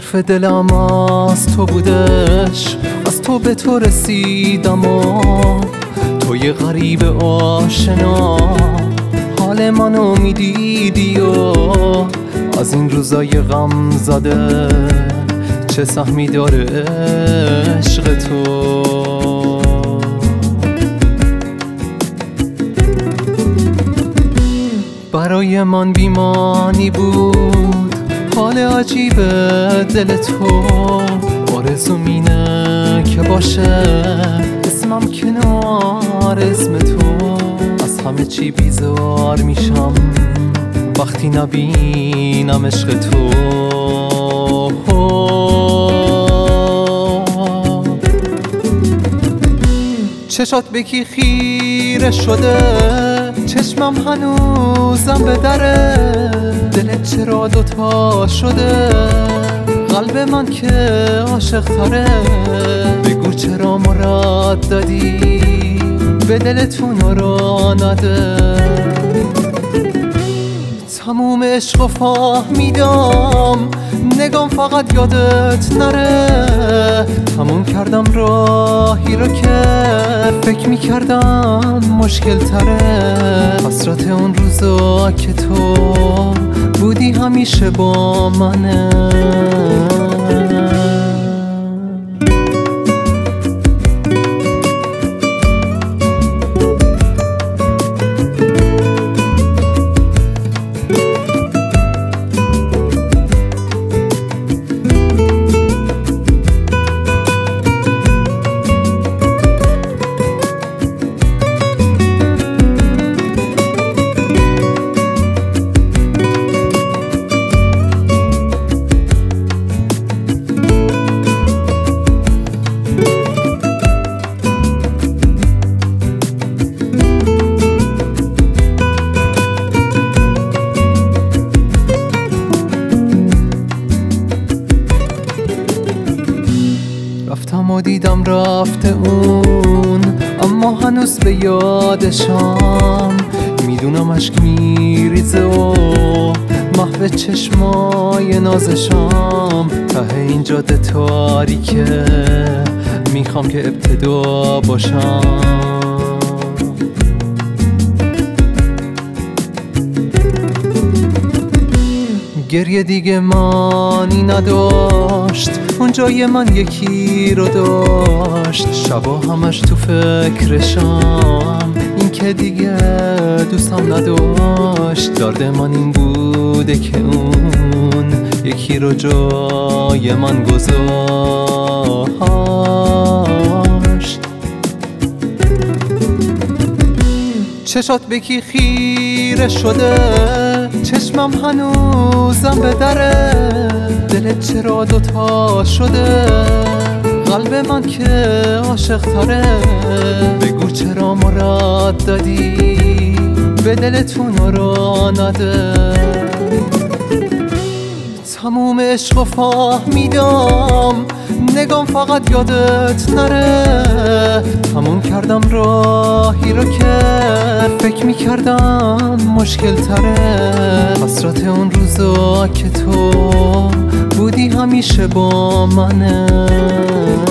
حرف دلم از تو بودش، از تو به تو رسیدم و توی غریب آشنا حال منو میدیدی و از این روزای غم زده چه سهمی داره عشق تو. برای من بیمانی بود حال عجیب دل تو، آرزوم اینه که باشه اسمم کنار اسم تو. از همه چی بیزار میشم وقتی نبینم عشق تو. چشات به کی خیره شده، چشمم هنوزم به دره، دلت چرا دوتا شده، قلب من که عاشق تره. بگو چرا مرددی به دلتون را نده. تموم عشق و فهمیدم نگام فقط یادت نره. تموم کردم راهی رو که فکر میکردم مشکل تره. حسرت اون روزا که تو بودی همیشه با منه. رفتم و دیدم رفته اون، اما هنوز به یادشم. میدونم اشک میریزه و محو چشمای نازشم. ته این جاده تاریکه میخوام که ابتدا باشم. گریه دیگه معنی نداشت، اون جای من یکی رو داشت. شبا همش تو فکرشم، این که دیگه دوستم نداشت. درد من این بوده که اون یکی رو جای من گذاشت. چشات به کی خیره شده، چشمم هنوزم به دره، دلت چرا دوتا شده، قلب من که عاشق تره. بگو چرا مرددی به دلتون را نده. تموم عشق و فهمیدم نگام فقط یادت نره. تموم کردم راهی رو که فکر میکردم مشکل تره. حسرت اون روزا که تو بودی همیشه با منه.